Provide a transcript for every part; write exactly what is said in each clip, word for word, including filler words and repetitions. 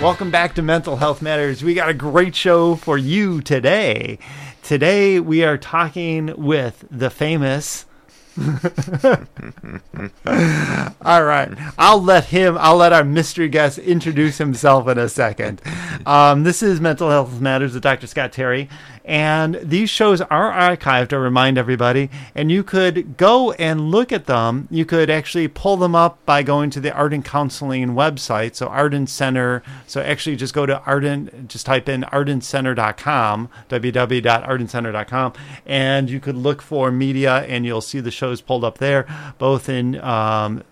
Welcome back to Mental Health Matters. We got a great show for you today. Today we are talking with the famous... All right. I'll let him, I'll let our mystery guest introduce himself in a second. Um, this is Mental Health Matters with Doctor Scott Terry. And these shows are archived, to remind everybody. And you could go and look at them. You could actually pull them up by going to the Ardent Counseling website. So Ardent Center. So actually just go to Ardent, just type in ardent center dot com, w w w dot ardent center dot com. And you could look for media and you'll see the shows pulled up there, both in um,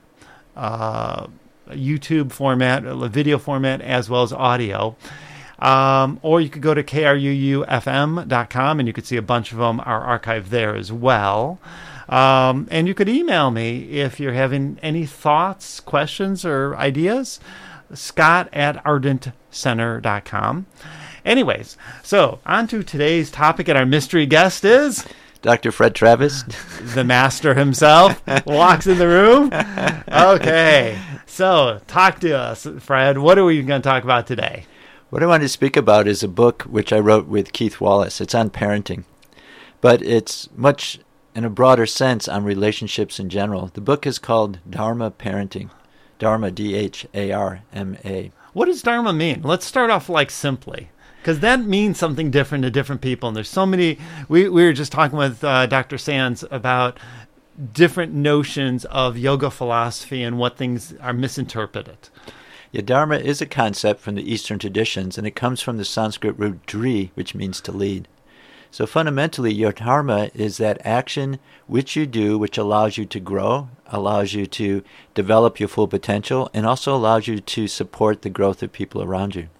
uh, YouTube format, video format, as well as audio. Um, or you could go to K R U U F M dot com and you could see a bunch of them are archived there as well. Um, and you could email me if you're having any thoughts, questions, or ideas. Scott at ardent center dot com. Anyways, so on to today's topic, and our mystery guest is... Doctor Fred Travis. The master himself walks in the room. Okay, so talk to us, Fred. What are we going to talk about today? What I want to speak about is a book which I wrote with Keith Wallace. It's on parenting, but it's much in a broader sense on relationships in general. The book is called Dharma Parenting. Dharma, D H A R M A. What does Dharma mean? Let's start off like simply, because that means something different to different people. And there's so many, we, we were just talking with uh, Doctor Sands about different notions of yoga philosophy and what things are misinterpreted. Yeah, Dharma is a concept from the Eastern traditions, and it comes from the Sanskrit root dri, which means to lead. So fundamentally, your dharma is that action which you do, which allows you to grow, allows you to develop your full potential, and also allows you to support the growth of people around you.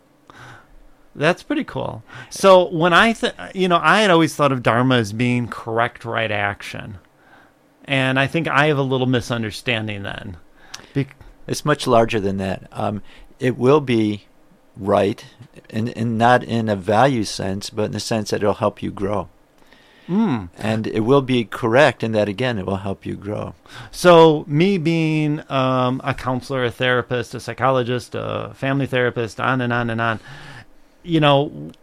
That's pretty cool. So when I, th- you know, I had always thought of dharma as being correct, right action. And I think I have a little misunderstanding then. Be- It's much larger than that. Um, it will be right, and, and not in a value sense, but in the sense that it'll help you grow. Mm. And it will be correct in that, again, it will help you grow. So me being um, a counselor, a therapist, a psychologist, a family therapist, on and on and on, you know,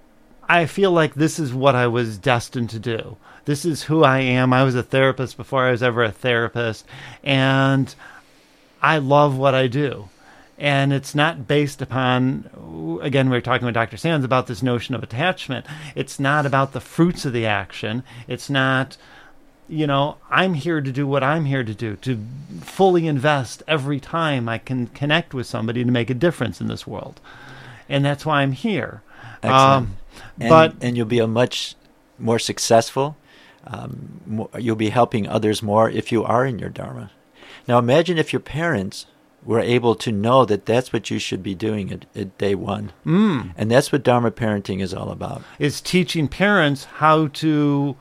I feel like this is what I was destined to do. This is who I am. I was a therapist before I was ever a therapist. And I love what I do. And it's not based upon, again, we were talking with Doctor Sands about this notion of attachment. It's not about the fruits of the action. It's not, you know, I'm here to do what I'm here to do, to fully invest every time I can connect with somebody to make a difference in this world. And that's why I'm here. Excellent. Um, and, but and you'll be a much more successful, um, more, you'll be helping others more if you are in your dharma. Now imagine if your parents were able to know that that's what you should be doing at, at day one. Mm. And that's what Dharma parenting is all about. Is teaching parents how to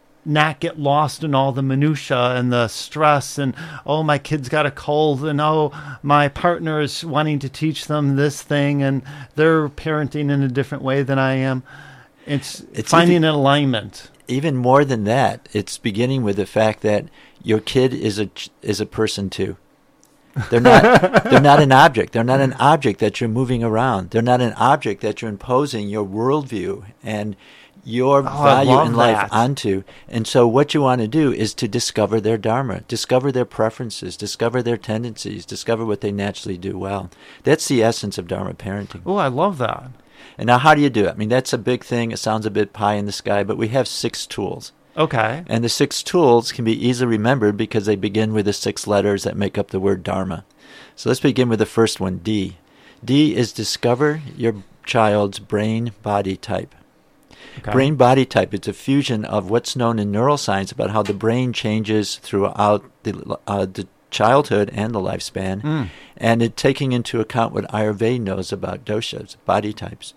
not get lost in all the minutia and the stress and, oh, my kid's got a cold, and oh, my partner is wanting to teach them this thing and they're parenting in a different way than I am. It's, it's finding even, an alignment. Even more than that, it's beginning with the fact that your kid is a is a person too. They're not they're not an object. They're not an object that you're moving around. They're not an object that you're imposing your worldview and your oh, value in life that. onto. And so what you want to do is to discover their dharma, discover their preferences, discover their tendencies, discover what they naturally do well. That's the essence of Dharma parenting. Oh, I love that. And now how do you do it? I mean, that's a big thing. It sounds a bit pie in the sky, but we have six tools. Okay. And the six tools can be easily remembered because they begin with the six letters that make up the word Dharma. So let's begin with the first one, D. D is discover your child's brain-body type. Okay. Brain-body type, it's a fusion of what's known in neuroscience about how the brain changes throughout the, uh, the childhood and the lifespan, mm. and it taking into account what Ayurveda knows about doshas, body types.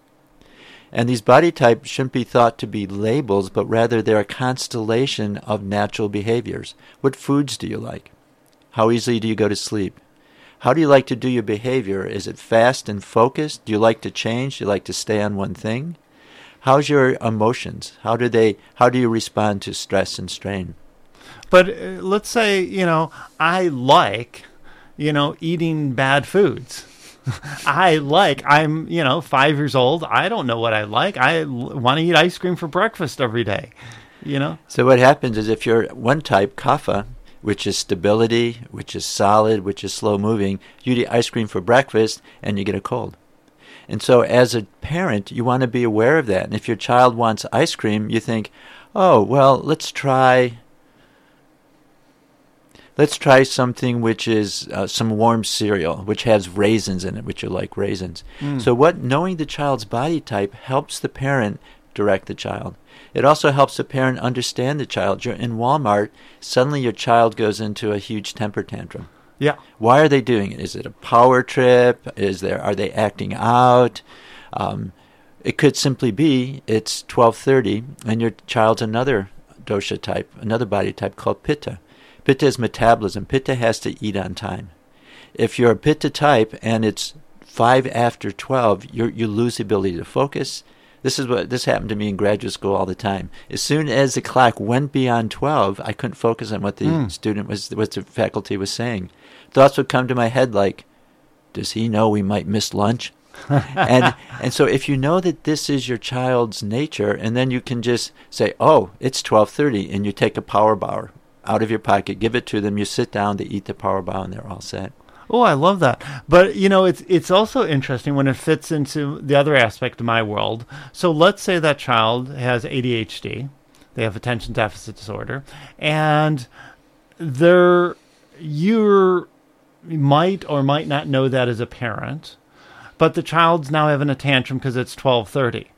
And these body types shouldn't be thought to be labels, but rather they're a constellation of natural behaviors. What foods do you like? How easily do you go to sleep? How do you like to do your behavior? Is it fast and focused? Do you like to change? Do you like to stay on one thing? How's your emotions? How do they? How do you respond to stress and strain? But uh, let's say, you know, I like, you know, eating bad foods. I like, I'm, you know, five years old. I don't know what I like. I l- want to eat ice cream for breakfast every day, you know? So what happens is if you're one type, kapha, which is stability, which is solid, which is slow moving, you eat ice cream for breakfast and you get a cold. And so as a parent, you want to be aware of that. And if your child wants ice cream, you think, oh, well, let's try... Let's try something which is uh, some warm cereal, which has raisins in it, which you like raisins. Mm. So what knowing the child's body type helps the parent direct the child. It also helps the parent understand the child. You're in Walmart, suddenly your child goes into a huge temper tantrum. Yeah. Why are they doing it? Is it a power trip? Is there? Are they acting out? Um, it could simply be it's twelve thirty and your child's another dosha type, another body type called pitta. Pitta is metabolism. Pitta has to eat on time. If you're a pitta type and it's five after twelve, you you lose the ability to focus. This is what this happened to me in graduate school all the time. As soon as the clock went beyond twelve, I couldn't focus on what the mm. student was, what the faculty was saying. Thoughts would come to my head like, "Does he know we might miss lunch?" and and so if you know that this is your child's nature, and then you can just say, "Oh, it's twelve thirty," and you take a power bar out of your pocket, give it to them, you sit down, they eat the power bar, and they're all set. Oh, I love that. But, you know, it's it's also interesting when it fits into the other aspect of my world. So let's say that child has A D H D. They have attention deficit disorder. And they're, you might or might not know that as a parent. But the child's now having a tantrum because it's twelve thirty.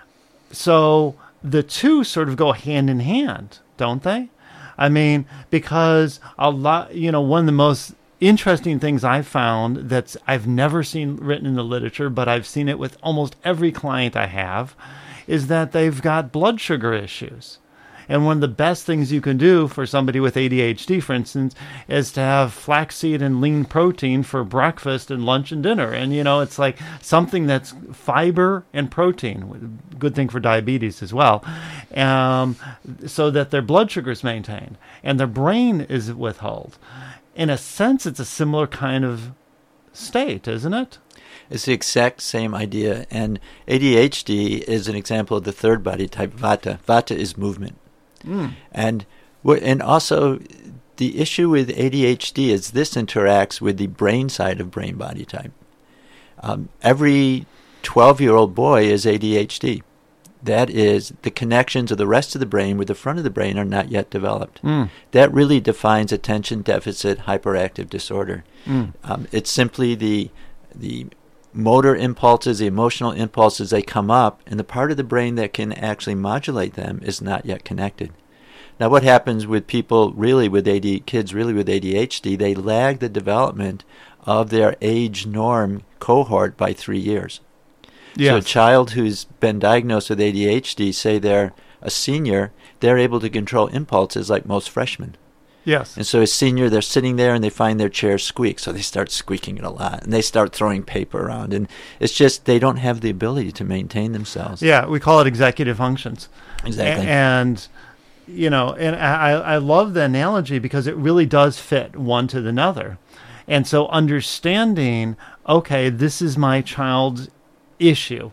So the two sort of go hand in hand, don't they? I mean, because a lot, you know, one of the most interesting things I've found that's I've never seen written in the literature, but I've seen it with almost every client I have, is that they've got blood sugar issues. And one of the best things you can do for somebody with A D H D, for instance, is to have flaxseed and lean protein for breakfast and lunch and dinner. And, you know, it's like something that's fiber and protein, good thing for diabetes as well, um, so that their blood sugar is maintained and their brain is withheld. In a sense, it's a similar kind of state, isn't it? It's the exact same idea. And A D H D is an example of the third body type, vata. Vata is movement. Mm. And and also the issue with A D H D is this interacts with the brain side of brain body type. Um, every twelve-year-old boy is A D H D. That is, the connections of the rest of the brain with the front of the brain are not yet developed. Mm. That really defines attention deficit hyperactive disorder. Mm. Um, it's simply the the motor impulses, the emotional impulses, they come up, and the part of the brain that can actually modulate them is not yet connected. Now, what happens with people really with A D, kids really with A D H D, they lag the development of their age norm cohort by three years. Yes. So a child who's been diagnosed with A D H D, say they're a senior, they're able to control impulses like most freshmen. Yes. And so as senior, they're sitting there and they find their chair squeak, so they start squeaking it a lot, and they start throwing paper around, and it's just they don't have the ability to maintain themselves. Yeah, we call it executive functions. Exactly. A- and, you know, and I, I love the analogy because it really does fit one to another. And so understanding, okay, this is my child's issue,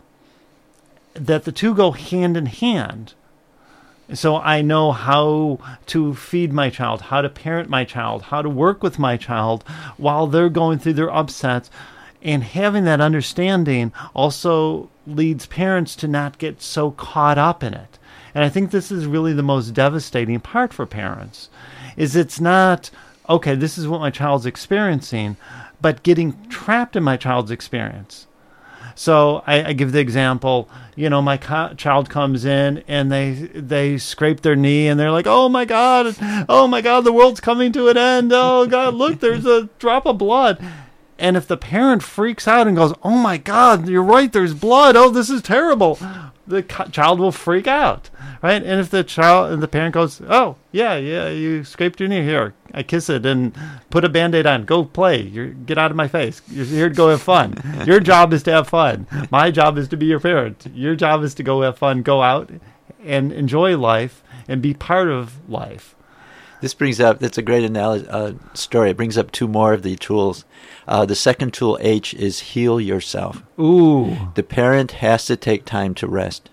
that the two go hand in hand. So I know how to feed my child, how to parent my child, how to work with my child while they're going through their upsets. And having that understanding also leads parents to not get so caught up in it. And I think this is really the most devastating part for parents, is it's not, okay, this is what my child's experiencing, but getting trapped in my child's experience. So I, I give the example, you know, my co- child comes in and they they scrape their knee and they're like, oh my God, oh my God, the world's coming to an end. Oh God, look, there's a drop of blood. And if the parent freaks out and goes, oh my God, you're right, there's blood. Oh, this is terrible. The co- child will freak out, right? And if the child and the parent goes, oh yeah, yeah, you scraped your knee, here, I kiss it and put a Band-Aid on. Go play. You're, get out of my face. You're here to go have fun. Your job is to have fun. My job is to be your parent. Your job is to go have fun, go out and enjoy life and be part of life. This brings up, that's a great analogy, uh, story. It brings up two more of the tools. Uh, the second tool, H, is heal yourself. Ooh. The parent has to take time to rest.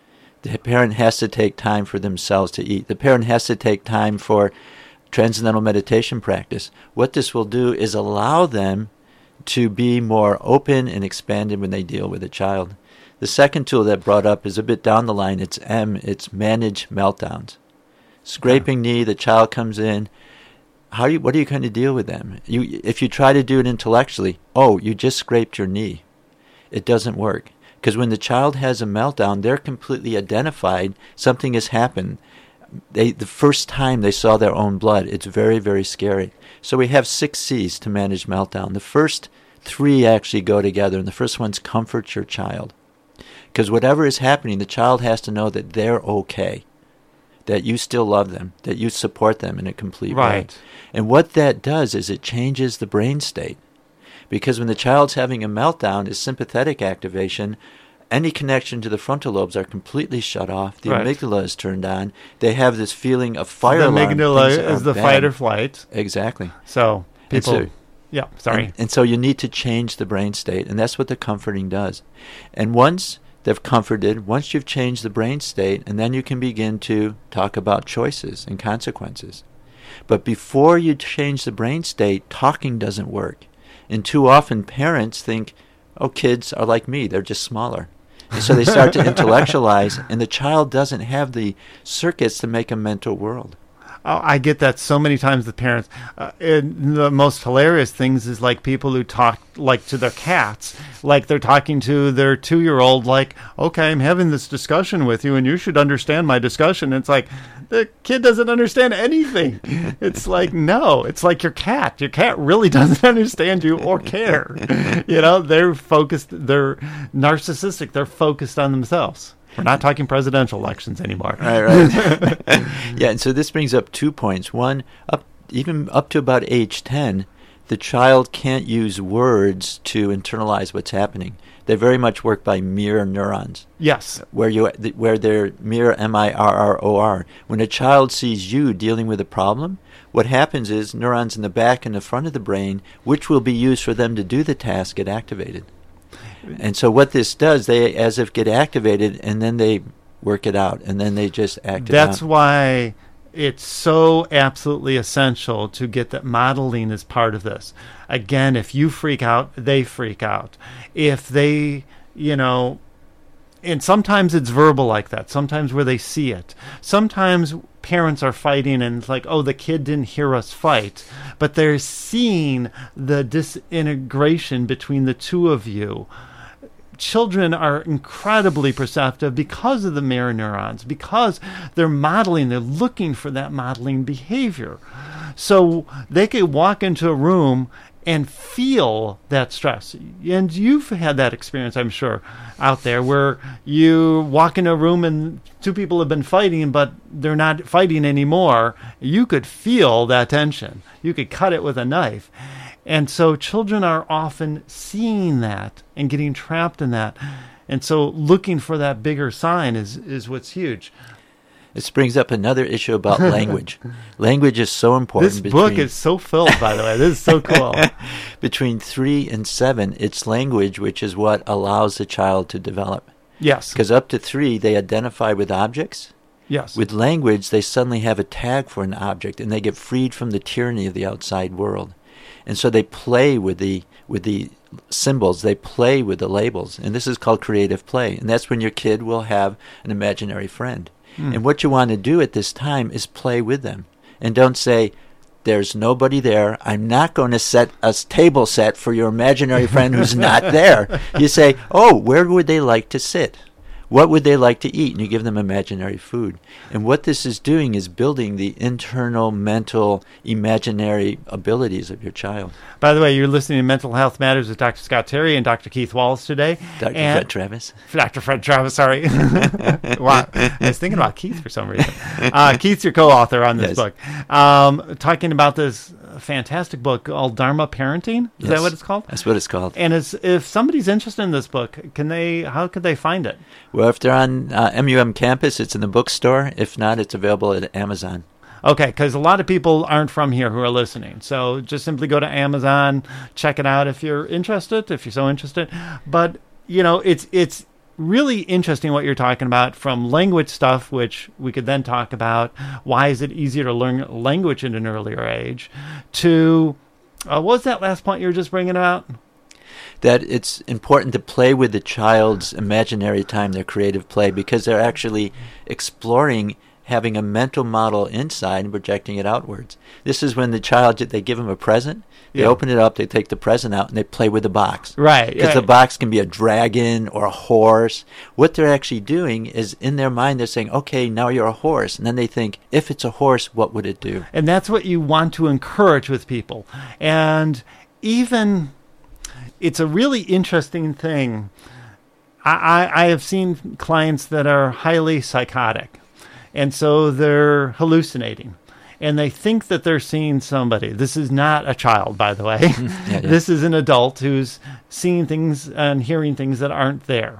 The parent has to take time for themselves to eat. The parent has to take time for transcendental meditation practice. What this will do is allow them to be more open and expanded when they deal with a child. The second tool that brought up is a bit down the line. It's M. It's manage meltdowns. Scraping knee, the child comes in. How do you, what are you going to deal with them? You, if you try to do it intellectually, oh, you just scraped your knee. It doesn't work. Because when the child has a meltdown, they're completely identified. Something has happened. They, the first time they saw their own blood, it's very, very scary. So we have six C's to manage meltdown. The first three actually go together, and the first one's comfort your child. Because whatever is happening, the child has to know that they're okay, that you still love them, that you support them in a complete Right. way. And what that does is it changes the brain state. Because when the child's having a meltdown, is sympathetic activation, any connection to the frontal lobes are completely shut off. The Right. amygdala is turned on. They have this feeling of fire The alarm. amygdala Things are is the bad. fight or flight. Exactly. So And people, so- yeah, sorry. And, and so you need to change the brain state, and that's what the comforting does. And once they've comforted, once you've changed the brain state, and then you can begin to talk about choices and consequences. But before you change the brain state, talking doesn't work. And too often parents think, oh, kids are like me, they're just smaller. And so they start to intellectualize, and the child doesn't have the circuits to make a mental world. Oh, I get that so many times with parents. Uh, and the most hilarious things is like people who talk like to their cats, like they're talking to their two-year-old, like, okay, I'm having this discussion with you and you should understand my discussion. And it's like, the kid doesn't understand anything. It's like, no, it's like your cat. Your cat really doesn't understand you or care. You know, they're focused, they're narcissistic, they're focused on themselves. We're not talking presidential elections anymore. Right, right. Yeah, and so this brings up two points. One, up even up to about age ten, the child can't use words to internalize what's happening. They very much work by mirror neurons, Yes. where you where they're mirror M I R R O R. When a child sees you dealing with a problem, what happens is neurons in the back and the front of the brain, which will be used for them to do the task, get activated. And so what this does, they as if get activated, and then they work it out, and then they just act it out. That's why it's so absolutely essential to get that modeling as part of this. Again, if you freak out, they freak out. If they, you know, and sometimes it's verbal like that, sometimes where they see it. Sometimes parents are fighting and it's like, oh, the kid didn't hear us fight. But they're seeing the disintegration between the two of you. Children are incredibly perceptive because of the mirror neurons, because they're modeling, they're looking for that modeling behavior. So they could walk into a room and feel that stress. And you've had that experience, I'm sure, out there, where you walk into a room and two people have been fighting, but they're not fighting anymore. You could feel that tension. You could cut it with a knife. And so children are often seeing that and getting trapped in that. And so looking for that bigger sign is, is what's huge. This brings up another issue about language. Language is so important. This between, book is so filled, by the way. This is so cool. Between three and seven, it's language which is what allows the child to develop. Yes. Because up to three, they identify with objects. Yes. With language, they suddenly have a tag for an object, and they get freed from the tyranny of the outside world. And so they play with the with the symbols, they play with the labels, and this is called creative play. And that's when your kid will have an imaginary friend. Mm. And what you want to do at this time is play with them. And don't say, there's nobody there. I'm not going to set a table set for your imaginary friend who's not there. You say, oh, where would they like to sit? What would they like to eat? And you give them imaginary food. And what this is doing is building the internal, mental, imaginary abilities of your child. By the way, you're listening to Mental Health Matters with Doctor Scott Terry and Doctor Keith Wallace today. Doctor And Fred Travis. Doctor Fred Travis, sorry. Wow. I was thinking about Keith for some reason. Uh, Keith's your co-author on this Yes. book. Um, talking about this fantastic book called Dharma Parenting. Is Yes. that what it's called? That's what it's called. And is, if somebody's interested in this book, can they? How could they find it? Well, if they're on uh, M U M campus, it's in the bookstore. If not, it's available at Amazon. Okay, because a lot of people aren't from here who are listening. So just simply go to Amazon, check it out if you're interested, if you're so interested. But, you know, it's it's really interesting what you're talking about, from language stuff, which we could then talk about. Why is it easier to learn language at an earlier age? To, uh, what was that last point you were just bringing out? That it's important to play with the child's imaginary time, their creative play, because they're actually exploring having a mental model inside and projecting it outwards. This is when the child, they give them a present, they yeah. open it up, they take the present out, and they play with the box. Right. Because yeah. the box can be a dragon or a horse. What they're actually doing is, in their mind, they're saying, okay, now you're a horse. And then they think, if it's a horse, what would it do? And that's what you want to encourage with people. And even, it's a really interesting thing. I, I, I have seen clients that are highly psychotic. And so they're hallucinating, and they think that they're seeing somebody. This is not a child, by the way. yeah, yeah. This is an adult who's seeing things and hearing things that aren't there.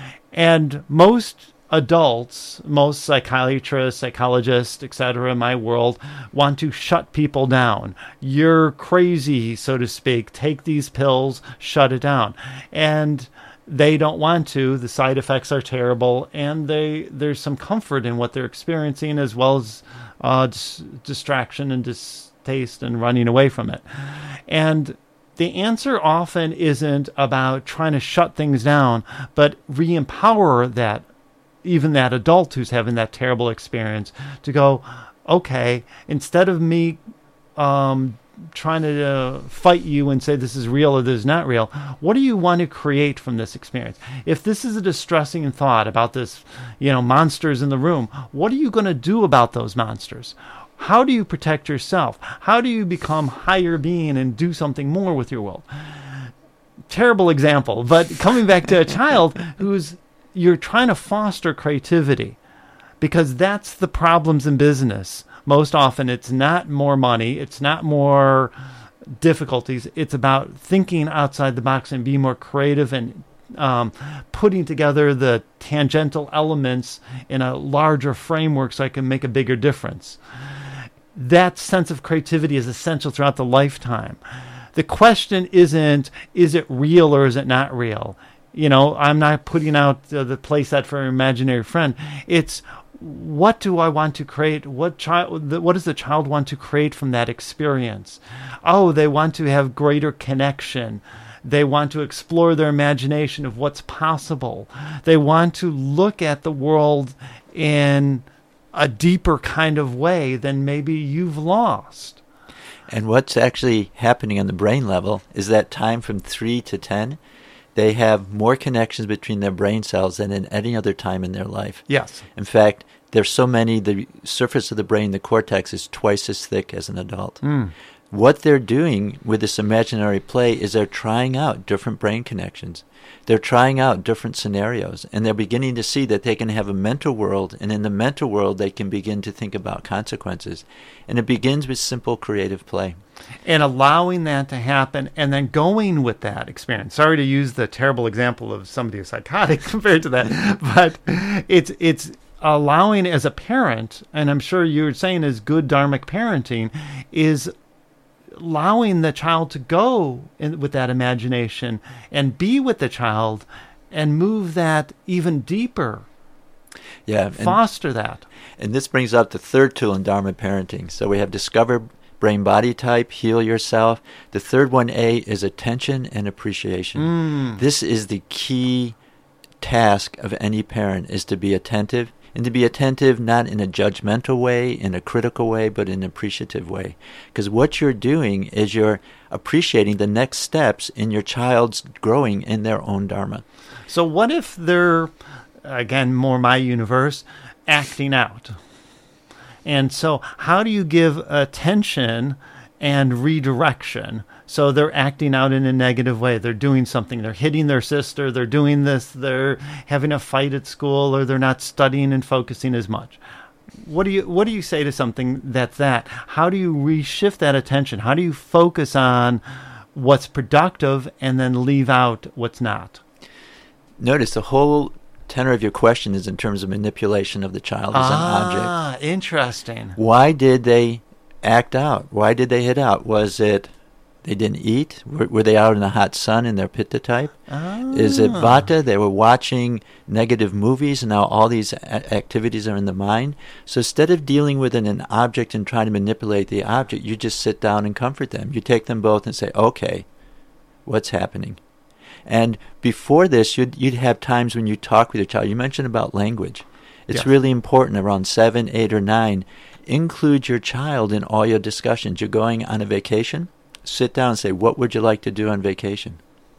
And most adults, most psychiatrists, psychologists, et cetera, in my world, want to shut people down. You're crazy, so to speak. Take these pills, shut it down. And they don't want to. The side effects are terrible, and they there's some comfort in what they're experiencing, as well as uh, dis- distraction and distaste and running away from it. And the answer often isn't about trying to shut things down, but re-empower that, even that adult who's having that terrible experience, to go, okay, instead of me um, trying to uh, fight you and say this is real or this is not real, what do you want to create from this experience? If this is a distressing thought about this, you know, monsters in the room, what are you going to do about those monsters? How do you protect yourself? How do you become higher being and do something more with your world? Terrible example, but coming back to a child who's, you're trying to foster creativity, because that's the problems in business. Most often it's not more money, it's not more difficulties, it's about thinking outside the box and being more creative and um, putting together the tangential elements in a larger framework so I can make a bigger difference. That sense of creativity is essential throughout the lifetime. The question isn't, is it real or is it not real? You know, I'm not putting out uh, the play set for an imaginary friend. It's, what do I want to create? What child? What does the child want to create from that experience? Oh, they want to have greater connection. They want to explore their imagination of what's possible. They want to look at the world in a deeper kind of way than maybe you've lost. And what's actually happening on the brain level is that time from three to ten, they have more connections between their brain cells than in any other time in their life. Yes. In fact, there's so many, the surface of the brain, the cortex, is twice as thick as an adult. Mm. What they're doing with this imaginary play is they're trying out different brain connections. They're trying out different scenarios, and they're beginning to see that they can have a mental world, and in the mental world they can begin to think about consequences. And it begins with simple creative play. And allowing that to happen, and then going with that experience. Sorry to use the terrible example of somebody who's psychotic compared to that, but it's it's allowing as a parent, and I'm sure you're saying is good dharmic parenting, is allowing the child to go in, with that imagination and be with the child and move that even deeper. Yeah, foster and, that. And this brings up the third tool in Dharma parenting. So we have discover brain body type, heal yourself. The third one, A, is attention and appreciation. Mm. This is the key task of any parent, is to be attentive. And to be attentive not in a judgmental way, in a critical way, but in an appreciative way. Because what you're doing is you're appreciating the next steps in your child's growing in their own Dharma. So what if they're, again, more my universe, acting out? And so how do you give attention and redirection? So they're acting out in a negative way. They're doing something. They're hitting their sister. They're doing this. They're having a fight at school, or they're not studying and focusing as much. What do you What do you say to something that's that? How do you reshift that attention? How do you focus on what's productive and then leave out what's not? Notice the whole tenor of your question is in terms of manipulation of the child as ah, an object. interesting. Why did they act out? Why did they hit out? Was it they didn't eat? Were, were they out in the hot sun in their pitta type? Ah. Is it vata? They were watching negative movies, and now all these a- activities are in the mind. So instead of dealing with an, an object and trying to manipulate the object, you just sit down and comfort them. You take them both and say, okay, what's happening? And before this, you'd, you'd have times when you talk with your child. You mentioned about language. It's Yeah. really important around seven, eight, or nine. Include your child in all your discussions. You're going on a vacation. Sit down and say, what would you like to do on vacation?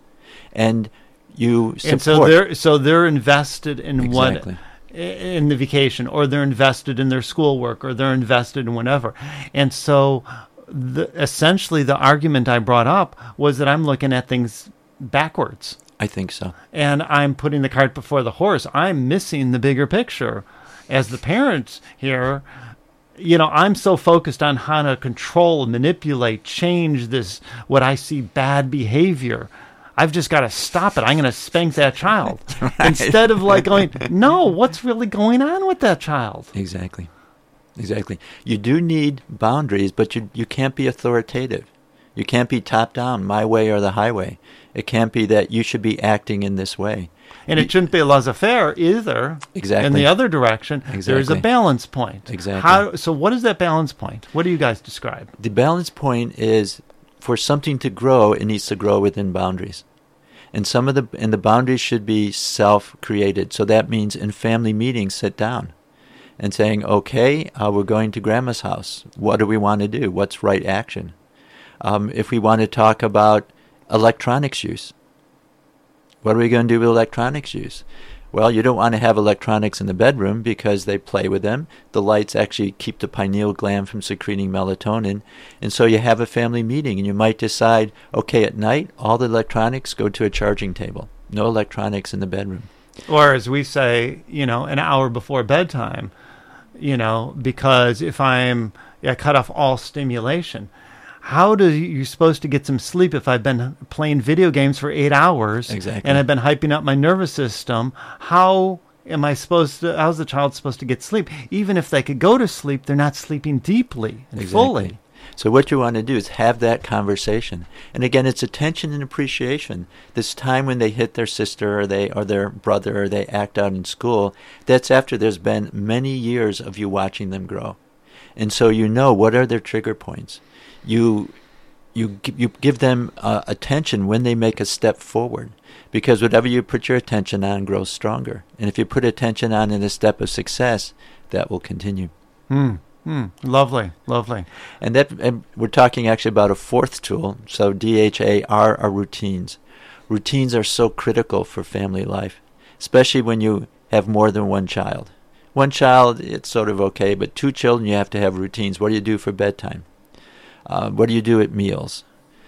And you support. And so they're so they're invested in Exactly. what in the vacation, or they're invested in their schoolwork, or they're invested in whatever. And so the, essentially the argument I brought up was that I'm looking at things backwards. I think so. And I'm putting the cart before the horse. I'm missing the bigger picture. As the parent here, you know, I'm so focused on how to control, manipulate, change this, what I see bad behavior. I've just got to stop it. I'm going to spank that child. Right. Instead of like going, no, what's really going on with that child? Exactly. Exactly. You do need boundaries, but you you can't be authoritative. You can't be top down, my way or the highway. It can't be that you should be acting in this way. And it shouldn't be a laissez-faire either. Exactly. In the other direction, there's a Exactly. balance point. Exactly. How, so what is that balance point? What do you guys describe? The balance point is for something to grow, it needs to grow within boundaries. And some of the and the boundaries should be self-created. So that means in family meetings, sit down and saying, okay, uh, we're going to grandma's house. What do we want to do? What's right action? Um, if we want to talk about electronics use, what are we going to do with electronics use? Well, you don't want to have electronics in the bedroom because they play with them. The lights actually keep the pineal gland from secreting melatonin. And so you have a family meeting and you might decide, okay, at night, all the electronics go to a charging table. No electronics in the bedroom. Or as we say, you know, an hour before bedtime, you know, because if I'm, I cut off all stimulation. How do you, you're supposed to get some sleep if I've been playing video games for eight hours Exactly. and I've been hyping up my nervous system? How am I supposed to, how's the child supposed to get sleep? Even if they could go to sleep, they're not sleeping deeply and Exactly. fully. So what you want to do is have that conversation. And again, it's attention and appreciation. This time when they hit their sister or they or their brother or they act out in school, that's after there's been many years of you watching them grow. And so you know what are their trigger points. You you you give them uh, attention when they make a step forward, because whatever you put your attention on grows stronger. And if you put attention on in a step of success, that will continue. Hmm. Hmm. Lovely. Lovely. And that and we're talking actually about a fourth tool. So D H A R are routines. Routines are so critical for family life, especially when you have more than one child. One child, it's sort of okay, but two children, you have to have routines. What do you do for bedtime? Uh, what do you do at meals?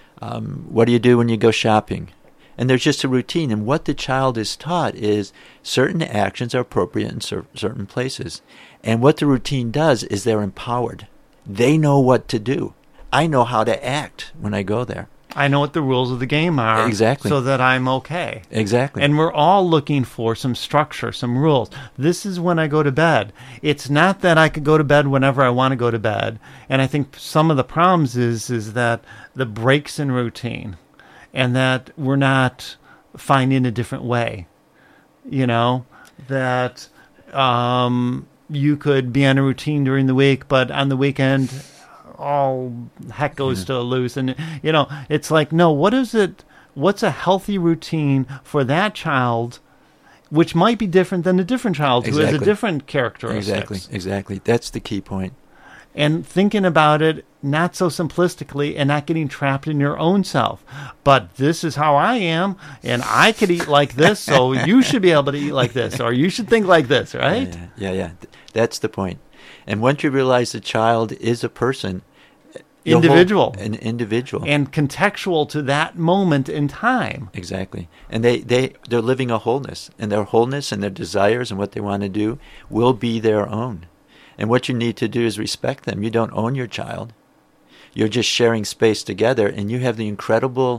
Um, what do you do when you go shopping? And there's just a routine. And what the child is taught is certain actions are appropriate in cer- certain places. And what the routine does is they're empowered. They know what to do. I know how to act when I go there. I know what the rules of the game are. Exactly. So that I'm okay. Exactly. And we're all looking for some structure, some rules. This is when I go to bed. It's not that I could go to bed whenever I want to go to bed. And I think some of the problems is is that the breaks in routine, and that we're not finding a different way. You know, that um, you could be on a routine during the week, but on the weekend, all heck goes Yeah. to loose. And, you know, it's like, no, what is it? What's a healthy routine for that child, which might be different than a different child who has a Exactly. different characteristics? Exactly. Exactly. That's the key point. And thinking about it not so simplistically and not getting trapped in your own self. But this is how I am, and I could eat like this, so you should be able to eat like this, or you should think like this, right? Yeah, yeah, yeah. Th- That's the point. And once you realize the child is a person, your whole- Individual. an individual, And contextual to that moment in time. exactly, and they they they're living a wholeness, and their wholeness and their desires and what they want to do will be their own. And what you need to do is respect them. You don't own your child. You're just sharing space together, and you have the incredible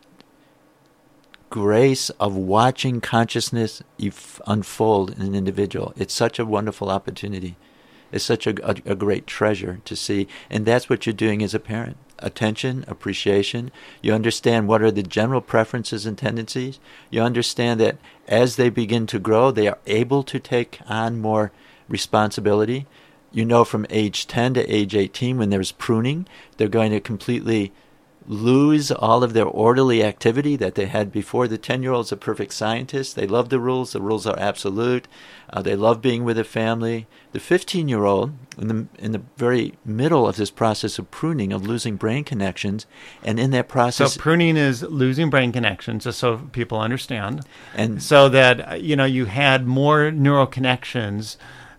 grace of watching consciousness ef- unfold in an individual. It's such a wonderful opportunity. is such a, a, a great treasure to see. And that's what you're doing as a parent. Attention, appreciation. You understand what are the general preferences and tendencies. You understand that as they begin to grow, they are able to take on more responsibility. You know, from age ten to age eighteen, when there's pruning, they're going to completely lose all of their orderly activity that they had before. The ten-year-old's a perfect scientist. They love the rules. The rules are absolute. Uh, they love being with a family. The fifteen-year-old, in the in the very middle of this process of pruning, of losing brain connections, and in that process... So pruning is losing brain connections, just so people understand. And so that, you know, you had more neural connections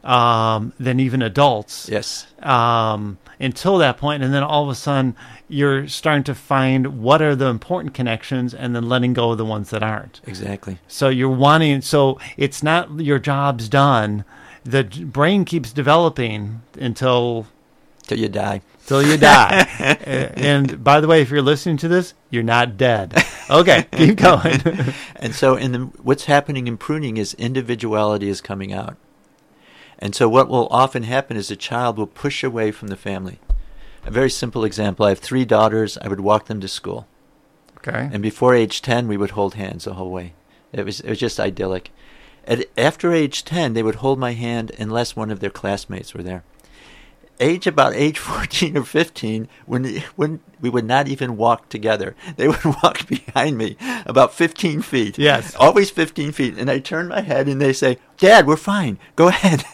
um, than even adults. Yes. Um, until that point, and then all of a sudden you're starting to find what are the important connections and then letting go of the ones that aren't. Exactly. So you're wanting, so it's not your job's done. The brain keeps developing until... Till you die. Till you die. And by the way, if you're listening to this, you're not dead. Okay, keep going. And so in the, what's happening in pruning is individuality is coming out. And so what will often happen is a child will push away from the family. A very simple example. I have three daughters. I would walk them to school. Okay. And before age ten, we would hold hands the whole way. It was it was just idyllic. At, after age ten, they would hold my hand unless one of their classmates were there. Age about age fourteen or fifteen, when when we would not even walk together. They would walk behind me about fifteen feet. Yes. Always fifteen feet. And I turn my head and they say, "Dad, we're fine. Go ahead."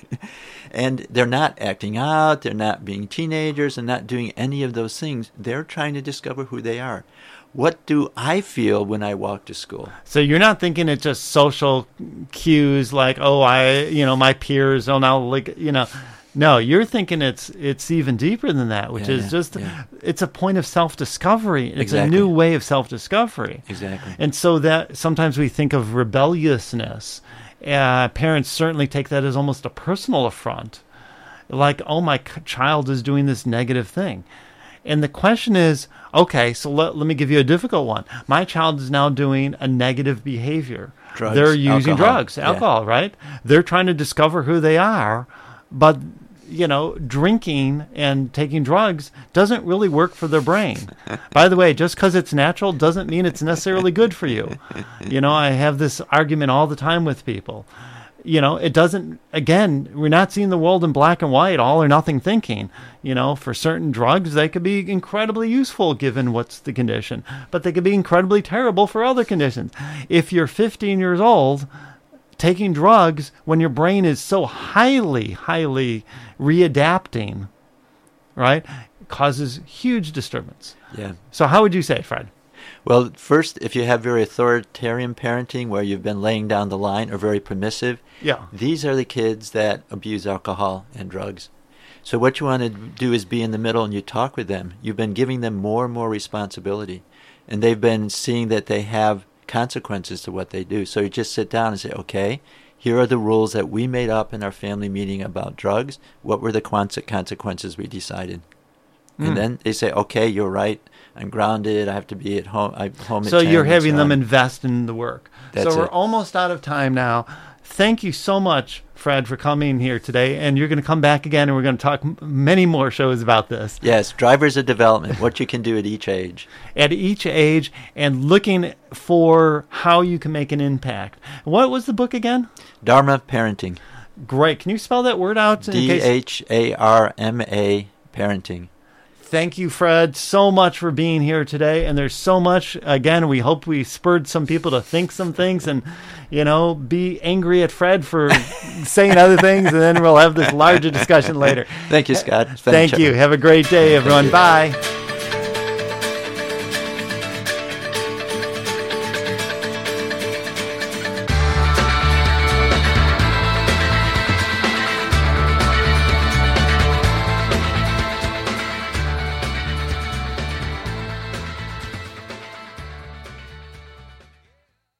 And they're not acting out. They're not being teenagers and not doing any of those things. They're trying to discover who they are. What do I feel when I walk to school? So you're not thinking it's just social cues like, oh, I, you know, my peers, oh, now, like, you know. No, you're thinking it's it's even deeper than that, which yeah, is just, yeah. it's a point of self-discovery. It's Exactly. a new way of self-discovery. Exactly. And so that sometimes we think of rebelliousness. Uh, parents certainly take that as almost a personal affront. Like, oh, my c- child is doing this negative thing. And the question is, okay, so let, let me give you a difficult one. My child is now doing a negative behavior. Drugs, They're using alcohol. drugs, Yeah. alcohol, right? They're trying to discover who they are. But, you know, drinking and taking drugs doesn't really work for their brain. By the way, just because it's natural doesn't mean it's necessarily good for you. You know, I have this argument all the time with people. You know, it doesn't, again, we're not seeing the world in black and white, all or nothing thinking. You know, for certain drugs, they could be incredibly useful given what's the condition, but they could be incredibly terrible for other conditions. If you're fifteen years old, taking drugs when your brain is so highly, highly readapting, right, causes huge disturbance. Yeah. So how would you say, Fred? Well, first, if you have very authoritarian parenting where you've been laying down the line or very permissive, Yeah. these are the kids that abuse alcohol and drugs. So what you want to do is be in the middle and you talk with them. You've been giving them more and more responsibility, and they've been seeing that they have consequences to what they do. So you just sit down and say, okay, here are the rules that we made up in our family meeting about drugs. What were the consequences we decided? Mm. And then they say, okay, you're right. I'm grounded. I have to be at home. I'm home So at ten, you're having so them on. invest in the work. That's so we're it. almost out of time now. Thank you so much, Fred, for coming here today. And you're going to come back again, and we're going to talk m- many more shows about this. Yes, drivers of development, what you can do at each age. At each age, and looking for how you can make an impact. What was the book again? Dharma Parenting. Great. Can you spell that word out? in D case- H A R M A Parenting. Thank you, Fred, so much for being here today. And there's so much, again, we hope we spurred some people to think some things and, you know, be angry at Fred for saying other things. And then we'll have this larger discussion later. Thank you, Scott. It's been a Thank pleasure. you. Have a great day, everyone. Bye.